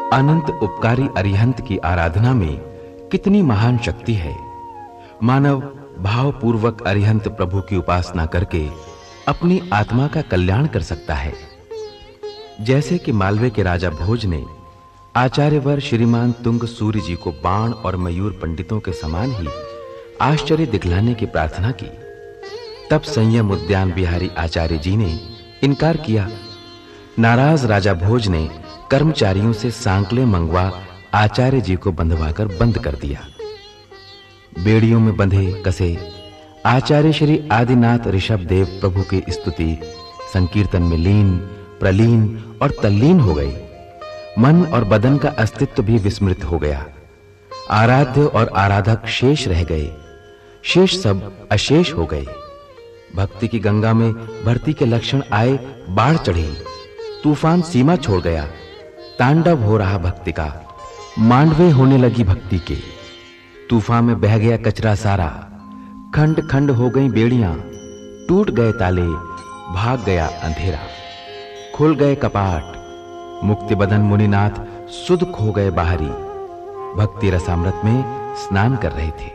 अनंत उपकारी अरिहंत की आराधना में कितनी महान शक्ति है। मानव भावपूर्वक अरिहंत प्रभु की उपासना करके अपनी आत्मा का कल्याण कर सकता है। जैसे कि मालवे के राजा भोज ने आचार्यवर श्रीमान तुंग सूर्य जी को बाण और मयूर पंडितों के समान ही आश्चर्य दिखलाने की प्रार्थना की, तब संयम उद्यान बिहारी आचार्य जी ने इनकार किया। नाराज राजा भोज ने कर्मचारियों से सांकले मंगवा आचार्य जी को बंधवाकर बंद कर दिया। बेड़ियों में बंधे कसे आचार्य श्री आदिनाथ ऋषभ देव प्रभु की स्तुति संकीर्तन में लीन, प्रलीन और तल्लीन हो गए। मन और बदन का अस्तित्व भी विस्मृत हो गया। आराध्य और आराधक शेष रह गए, शेष सब अशेष हो गए। भक्ति की गंगा में भर्ती के लक्षण आए, बाढ़ चढ़ी, तूफान सीमा छोड़ गया। तांडव हो रहा भक्ति का, मांडवे होने लगी भक्ति के। तूफान में बह गया कचरा सारा, खंड खंड हो गई बेड़ियां, टूट गए ताले, भाग गया अंधेरा। खुल गए कपाट, मुक्ति बदन मुनिनाथ सुध खो गए बाहरी। भक्ति रसामृत में स्नान कर रहे थे।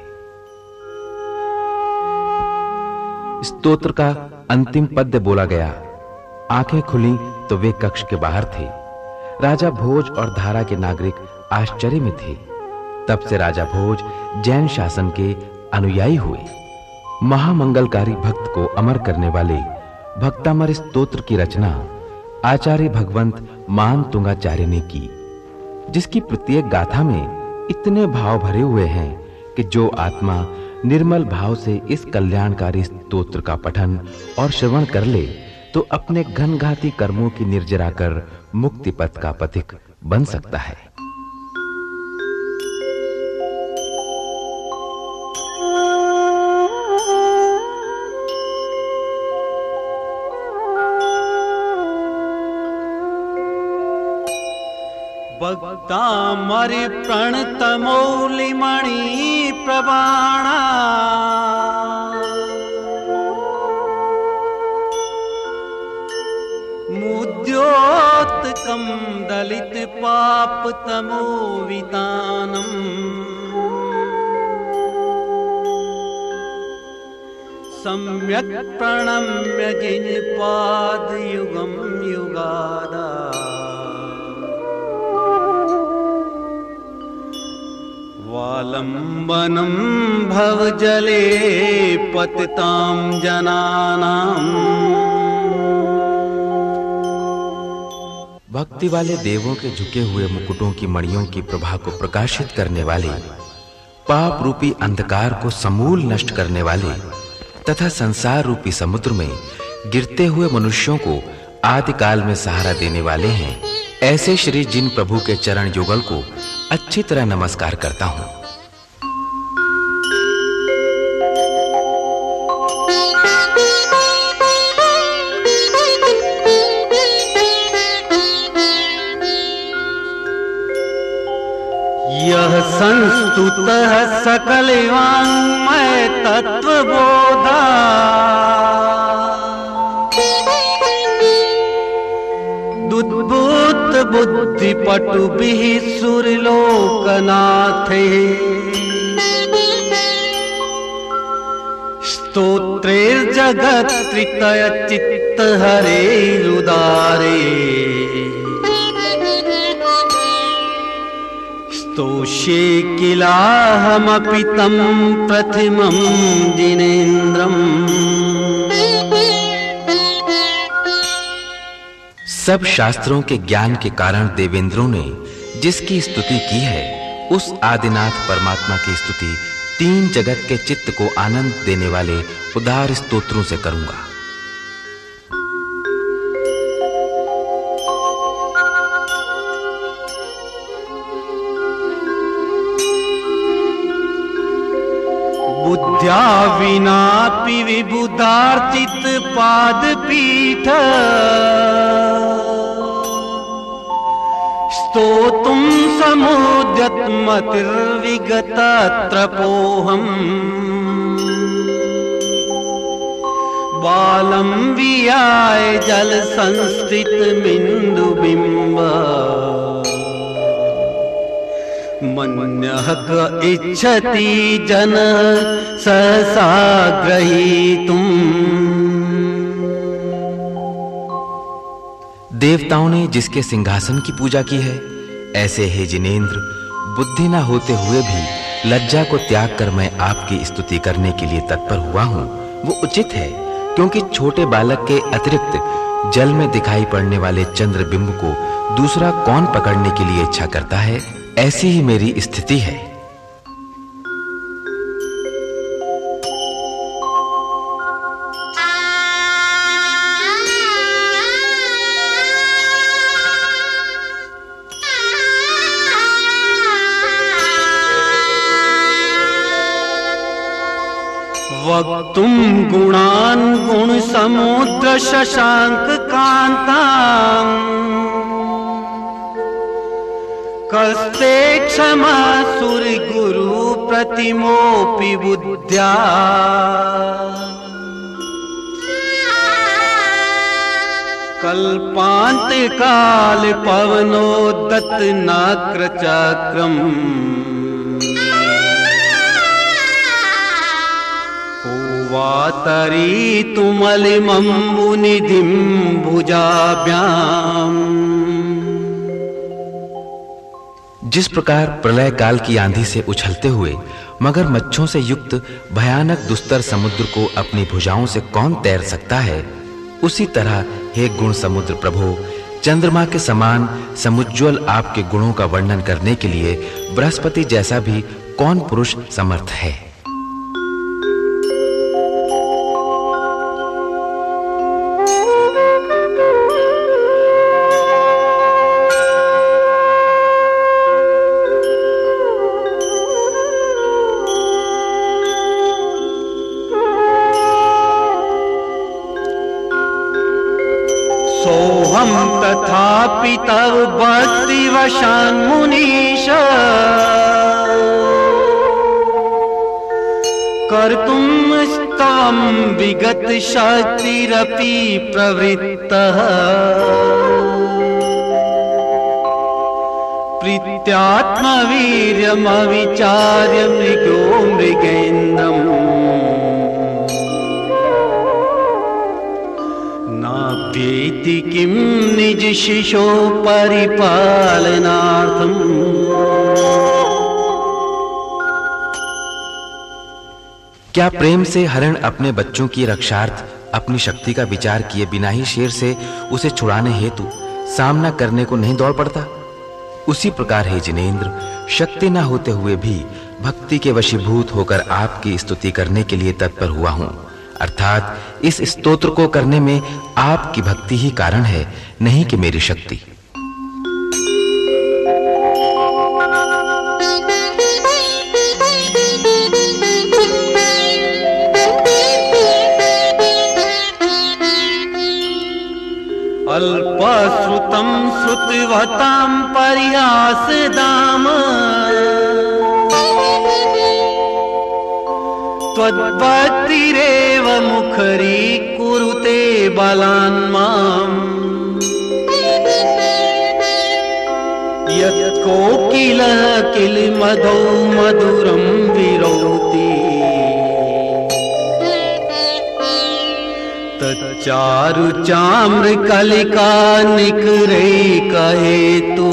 स्तोत्र का अंतिम पद्य बोला गया। आंखें खुली तो वे कक्ष के बाहर थे। राजा भोज और धारा के नागरिक आश्चर्य में थे। तब से राजा भोज जैन शासन के अनुयायी हुए। महामंगलकारी भक्त को अमर करने वाले भक्तामर स्तोत्र की रचना आचार्य भगवंत मान तुंगाचार्य ने की, जिसकी प्रत्येक गाथा में इतने भाव भरे हुए हैं कि जो आत्मा निर्मल भाव से इस कल्याणकारी स्तोत्र का पठन और श्रवण कर ले तो अपने घनघाती कर्मों की निर्जरा कर मुक्ति पथ का पथिक बन सकता है। भक्तामरि प्रणतमौलिमणि प्रबाणा मुद्योत्कं दलित पाप तमोवितानम् सम्यक् प्रणम्य जिनपाद युगं युगादा वालंबनं भवजले पतितां जनानां। भक्ति वाले देवों के झुके हुए मुकुटों की मणियों की प्रभा को प्रकाशित करने वाले, पाप रूपी अंधकार को समूल नष्ट करने वाले तथा संसार रूपी समुद्र में गिरते हुए मनुष्यों को आदि काल में सहारा देने वाले हैं, ऐसे श्री जिन प्रभु के चरण युगल को अच्छी तरह नमस्कार करता हूं। यह संस्तुतः सकल वाङ्मय तत्वबोधा दुद्भूत बुद्धि पटुभिः सुरलोकनाथे स्तोत्रैर्जगत्त्रितय चित्तहरेरुदारे स्तोष्ये किलाहमपि तं प्रथमं जिनेन्द्रम्। सब शास्त्रों के ज्ञान के कारण देवेंद्रों ने जिसकी स्तुति की है, उस आदिनाथ परमात्मा की स्तुति तीन जगत के चित्त को आनंद देने वाले उदार स्तोत्रों से करूंगा। बुद्ध्या विनापि विबुधार्चित पादपीठ स्तोतुं समुद्यत्मतिर्विगतत्रपोऽहम् बालं वियाय जल संस्थित बिंदुबिंब मन्यः क इच्छति जनः सहसा ग्रहीतुम्। देवताओं ने जिसके सिंहासन की पूजा की है, ऐसे हे जिनेंद्र, बुद्धि न होते हुए भी लज्जा को त्याग कर मैं आपकी स्तुति करने के लिए तत्पर हुआ हूँ। वो उचित है, क्योंकि छोटे बालक के अतिरिक्त जल में दिखाई पड़ने वाले चंद्र बिंब को दूसरा कौन पकड़ने के लिए इच्छा करता है। ऐसी ही मेरी स्थिति है। वक्तुम गुणान गुण समुद्र शशांक कांतां कस्ते क्षमा सुर गुरु प्रतिमोपि बुद्ध्या। कल्पांत काल पवनोदत नाक्र चक्रम वातरी तुमलिमं मुनिधिं भुजाभ्याम। जिस प्रकार प्रलय काल की आंधी से उछलते हुए मगरमच्छों से युक्त भयानक दुस्तर समुद्र को अपनी भुजाओं से कौन तैर सकता है, उसी तरह हे गुण समुद्र प्रभो, चंद्रमा के समान समुज्ज्वल आपके गुणों का वर्णन करने के लिए बृहस्पति जैसा भी कौन पुरुष समर्थ है। सोहम तथापि तव भक्तिवशान् मुनीश कर्तुं स्तवं विगत शक्तिरपि प्रवृत्तः। प्रीत्यात्मवीर्यमविचार्य मृगो मृगेन्द्रम् नाभ्येति किं निज शिशो परिपालनार्थम्। क्या प्रेम से हरण अपने बच्चों की रक्षार्थ अपनी शक्ति का विचार किए बिना ही शेर से उसे छुड़ाने हेतु सामना करने को नहीं दौड़ पड़ता? उसी प्रकार हे जिनेंद्र, शक्ति न होते हुए भी भक्ति के वशीभूत होकर आपकी स्तुति करने के लिए तत्पर हुआ हूँ। अर्थात इस स्तोत्र को करने में आपकी भक्ति ही कारण है, नहीं कि मेरी शक्ति। अल्पश्रुतं श्रुतवतां परिहासदाम त्वद्भक्तिरेव मुखरी कुरुते बलान् माम्। यत् कोकिलः किलमधौ मधुरं विरोति तच्चारु चाम्र कलिका निकरे कहेतु।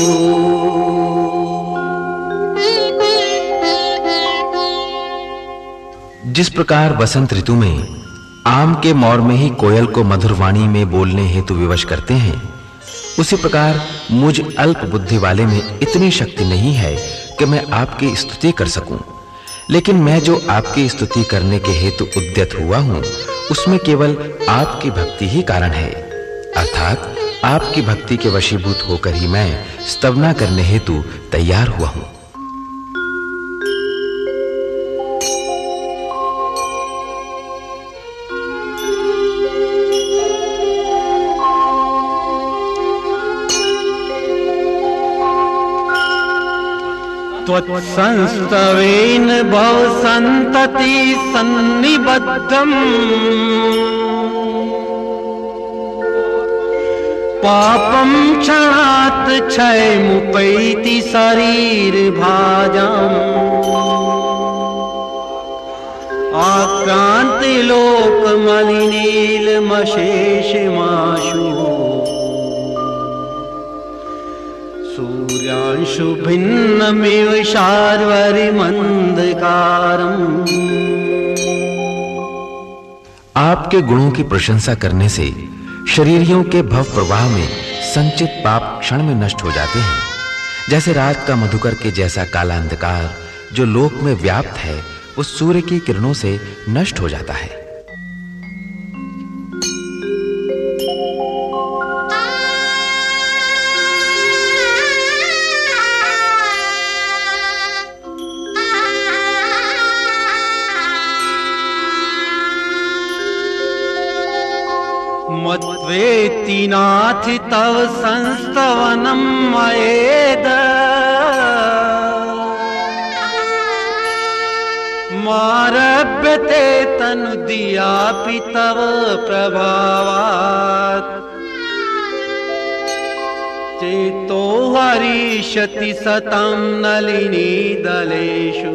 जिस प्रकार वसंत ऋतु में आम के मौर में ही कोयल को मधुर वाणी में बोलने हेतु विवश करते हैं, उसी प्रकार मुझ अल्प बुद्धि वाले में इतनी शक्ति नहीं है कि मैं आपकी स्तुति कर सकूं। लेकिन मैं जो आपकी स्तुति करने के हेतु उद्यत हुआ हूं, उसमें केवल आपकी भक्ति ही कारण है। अर्थात आपकी भक्ति के वशीभूत होकर ही मैं स्तवना करने हेतु तैयार हुआ हूं। त्वत्संस्तवेन भवसन्तति सन्निबद्धम् पापम क्षणात् क्षयमुपैति शरीर भाजम् आक्रांति लोक मलिनीलमशेषमाशु सूर्यांशु भिन्नमिव शार्वरिमंधकारम्। आपके गुणों की प्रशंसा करने से शरीरियों के भव प्रवाह में संचित पाप क्षण में नष्ट हो जाते हैं। जैसे रात का मधुकर के जैसा काला अंधकार जो लोक में व्याप्त है वो सूर्य की किरणों से नष्ट हो जाता है। मद्वेति नाथ तव संस्तवनम मयेद मारभ्यते तनुदियापि तव प्रभावात् चेतो हरिष्यति सतं नलिनी दलेषु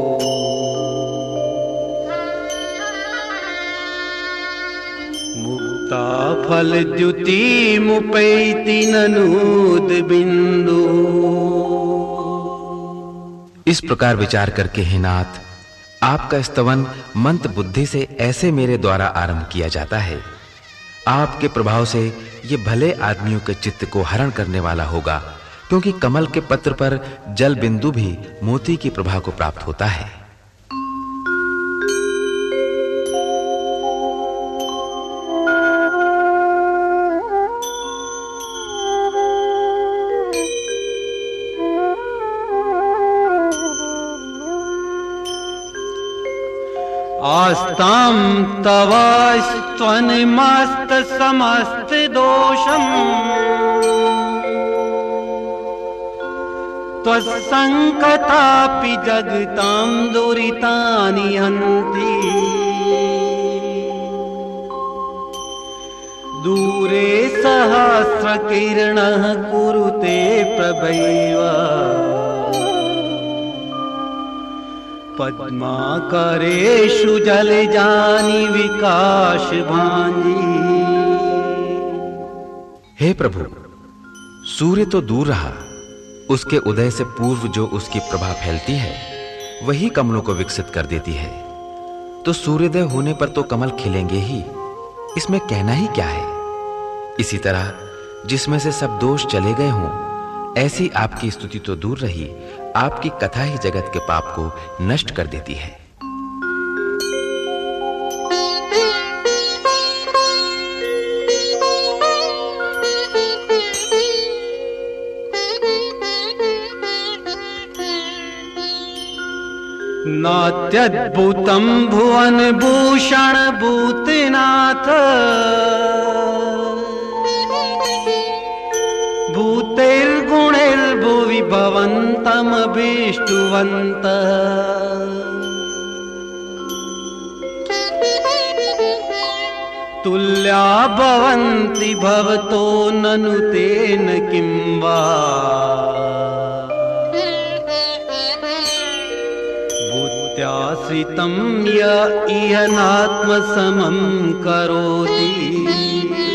मुक्ता फल द्युति मुपैति ननूद बिंदु। इस प्रकार विचार करके हे नाथ, आपका स्तवन मंत्र बुद्धि से ऐसे मेरे द्वारा आरंभ किया जाता है। आपके प्रभाव से ये भले आदमियों के चित्त को हरण करने वाला होगा, क्योंकि कमल के पत्र पर जल बिंदु भी मोती की प्रभा को प्राप्त होता है। आस्तां तवास्त्वन्मस्त समस्त दोषम् त्वत्संकतापि जगतां दुरितानि हन्ति। दूरे सहस्रकिरणः कुरुते प्रभैव पद्माकरेषु जलजानि विकाश भांजी। हे प्रभु, सूर्य तो दूर रहा, उसके उदय से पूर्व जो उसकी प्रभा फैलती है वही कमलों को विकसित कर देती है। तो सूर्योदय होने पर तो कमल खिलेंगे ही, इसमें कहना ही क्या है। इसी तरह जिसमें से सब दोष चले गए हों, ऐसी आपकी स्तुति तो दूर रही, आपकी कथा ही जगत के पाप को नष्ट कर देती है। नात्यद्भुतं भुवन भूषण भूतनाथ भूतैर्गुणैर्भुवि भवन्तमभीष्टुवन्त। तुल्या भवन्ति भवतो ननु तेन किं वा। बुद्ध्याश्रितं य इह नात्मसमं करोति